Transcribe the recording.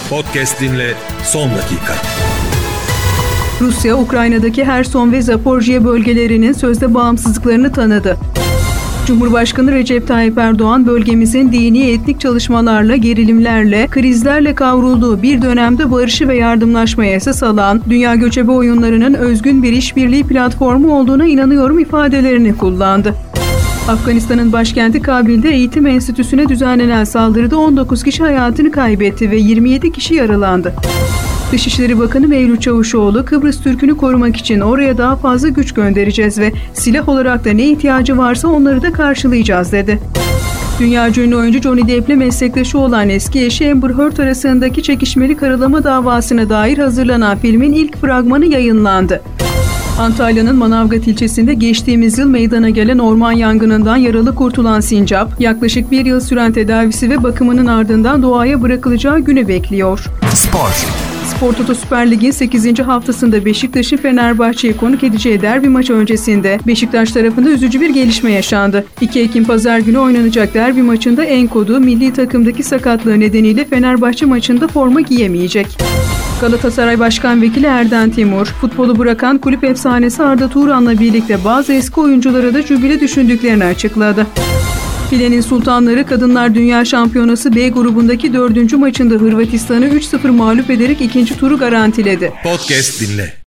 Podcast dinle son dakika. Rusya, Ukrayna'daki Herson ve Zaporojye bölgelerinin sözde bağımsızlıklarını tanıdı. Cumhurbaşkanı Recep Tayyip Erdoğan, bölgemizin dini etnik çalışmalarla, gerilimlerle, krizlerle kavrulduğu bir dönemde barışı ve yardımlaşmaya esas alan Dünya Göçebe Oyunları'nın özgün bir işbirliği platformu olduğuna inanıyorum ifadelerini kullandı. Afganistan'ın başkenti Kabil'de eğitim enstitüsüne düzenlenen saldırıda 19 kişi hayatını kaybetti ve 27 kişi yaralandı. Dışişleri Bakanı Mevlüt Çavuşoğlu, Kıbrıs Türk'ünü korumak için oraya daha fazla güç göndereceğiz ve silah olarak da ne ihtiyacı varsa onları da karşılayacağız dedi. Dünyaca ünlü oyuncu Johnny Depp'le meslektaşı olan eski eşi Amber Heard arasındaki çekişmeli karalama davasına dair hazırlanan filmin ilk fragmanı yayınlandı. Antalya'nın Manavgat ilçesinde geçtiğimiz yıl meydana gelen orman yangınından yaralı kurtulan sincap, yaklaşık bir yıl süren tedavisi ve bakımının ardından doğaya bırakılacağı günü bekliyor. Spor Toto Süper Lig'in 8. haftasında Beşiktaş'ın Fenerbahçe'yi konuk edeceği derbi maçı öncesinde Beşiktaş tarafında üzücü bir gelişme yaşandı. 2 Ekim Pazar günü oynanacak derbi maçında Enkodu milli takımdaki sakatlığı nedeniyle Fenerbahçe maçında forma giyemeyecek. Galatasaray Başkan Vekili Erden Timur, futbolu bırakan kulüp efsanesi Arda Turan'la birlikte bazı eski oyunculara da jübile düşündüklerini açıkladı. Filenin Sultanları Kadınlar Dünya Şampiyonası B grubundaki 4. maçında Hırvatistan'ı 3-0 mağlup ederek ikinci turu garantiledi. Podcast dinle.